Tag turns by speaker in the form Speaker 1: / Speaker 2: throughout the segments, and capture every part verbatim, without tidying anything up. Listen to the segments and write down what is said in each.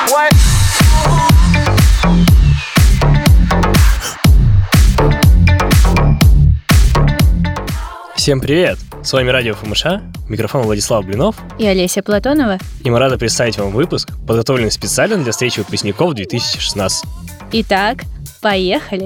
Speaker 1: Всем привет! С вами радио ФМШ, микрофон Владислав Блинов
Speaker 2: и Олеся Платонова.
Speaker 1: И мы рады представить вам выпуск, подготовленный специально для встречи выпускников две тысячи шестнадцать.
Speaker 2: Итак, поехали!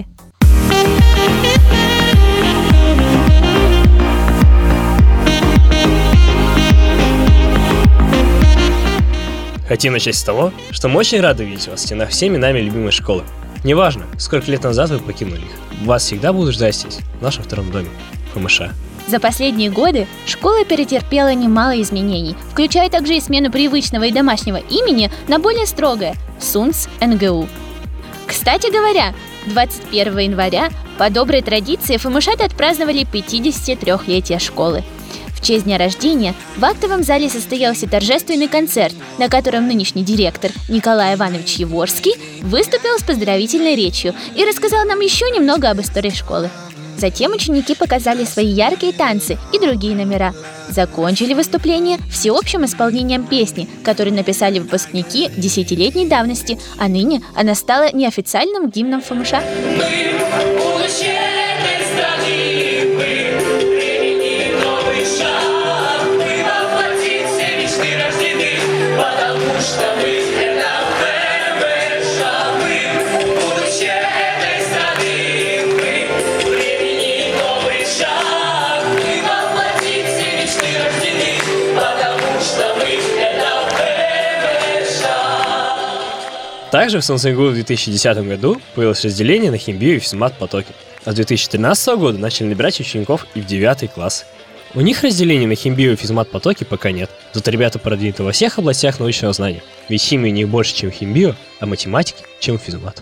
Speaker 1: Хотим начать с того, что мы очень рады видеть вас в стенах всеми нами любимой школы. Неважно, сколько лет назад вы покинули их, вас всегда будут ждать здесь, в нашем втором доме, ФМШ.
Speaker 2: За последние годы школа перетерпела немало изменений, включая также и смену привычного и домашнего имени на более строгое – СУНС эн гэ у. Кстати говоря, двадцать первого января по доброй традиции ФМШ отпраздновали пятидесятитрёхлетие школы. В честь дня рождения в актовом зале состоялся торжественный концерт, на котором нынешний директор Николай Иванович Яворский выступил с поздравительной речью и рассказал нам еще немного об истории школы. Затем ученики показали свои яркие танцы и другие номера. Закончили выступление всеобщим исполнением песни, которую написали выпускники десятилетней давности, а ныне она стала неофициальным гимном ФМШ.
Speaker 1: Также в СУНС эн гэ у в две тысячи десятом году появилось разделение на химбио и физмат-потоки, а с две тысячи тринадцатого года начали набирать учеников и в девятый класс. У них разделения на химбио и физмат-потоки пока нет, зато ребята продвинуты во всех областях научного знания, ведь химии у них больше, чем химбио, а математики, чем физмат.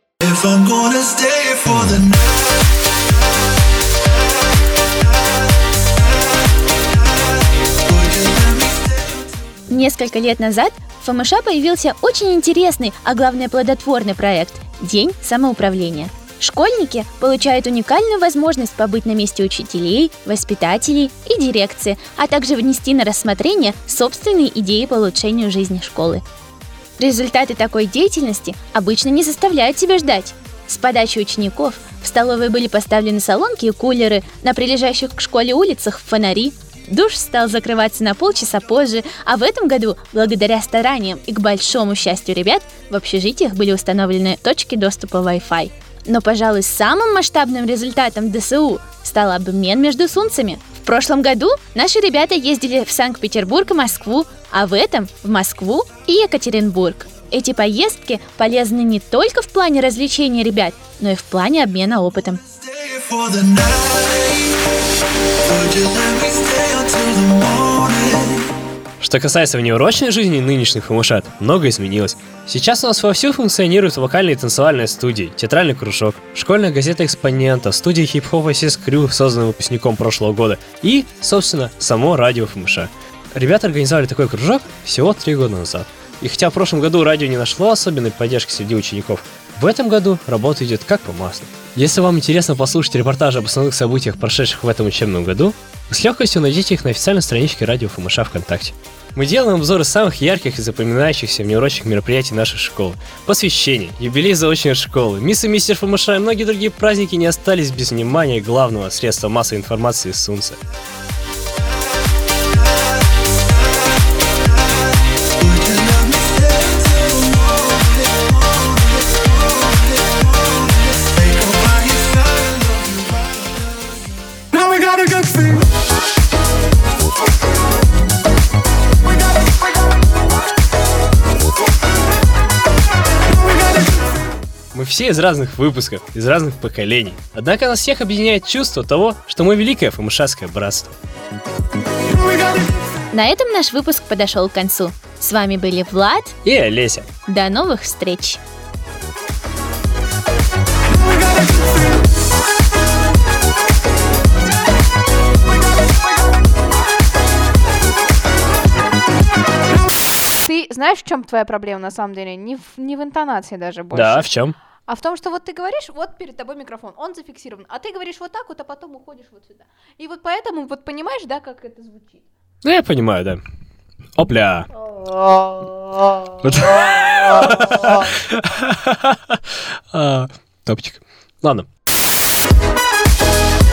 Speaker 2: Несколько лет назад в ФМШ появился очень интересный, а главное плодотворный проект – День самоуправления. Школьники получают уникальную возможность побыть на месте учителей, воспитателей и дирекции, а также внести на рассмотрение собственные идеи по улучшению жизни школы. Результаты такой деятельности обычно не заставляют себя ждать. С подачи учеников в столовой были поставлены солонки и кулеры, на прилежащих к школе улицах – фонари. Душ стал закрываться на полчаса позже, а в этом году, благодаря стараниям и к большому счастью ребят, в общежитиях были установлены точки доступа Wi-Fi. Но, пожалуй, самым масштабным результатом дэ эс у стал обмен между сунцами. В прошлом году наши ребята ездили в Санкт-Петербург и Москву, а в этом – в Москву и Екатеринбург. Эти поездки полезны не только в плане развлечения ребят, но и в плане обмена опытом.
Speaker 1: Что касается внеурочной жизни нынешних ФМШ, много изменилось. Сейчас у нас вовсю функционируют вокальные и танцевальные студии, театральный кружок, школьная газета «Экспонента», студия хип-хоп «Асис Крю», созданная выпускником прошлого года, и, собственно, само радио ФМШ. Ребята организовали такой кружок всего три года назад. И хотя в прошлом году радио не нашло особенной поддержки среди учеников, в этом году работа идет как по маслу. Если вам интересно послушать репортажи об основных событиях, прошедших в этом учебном году, вы с легкостью найдете их на официальной страничке радио ФМШ ВКонтакте. Мы делаем обзоры самых ярких и запоминающихся внеурочных мероприятий нашей школы. Посвящение, юбилей заочной школы, мисс и мистер ФМШ и многие другие праздники не остались без внимания главного средства массовой информации СУНСа. Мы все из разных выпусков, из разных поколений. Однако нас всех объединяет чувство того, что мы великое ФМШское братство.
Speaker 2: На этом наш выпуск подошел к концу. С вами были Влад
Speaker 1: и Олеся.
Speaker 2: До новых встреч!
Speaker 3: Ты знаешь, в чем твоя проблема на самом деле? Не в, не в интонации даже больше.
Speaker 1: Да, в чем?
Speaker 3: А в том, что вот ты говоришь, вот перед тобой микрофон, он зафиксирован, а ты говоришь вот так вот, а потом уходишь вот сюда. И вот поэтому, вот понимаешь, да, как это звучит?
Speaker 1: Ну, я понимаю, да. Опля! А, Топчик. Ладно.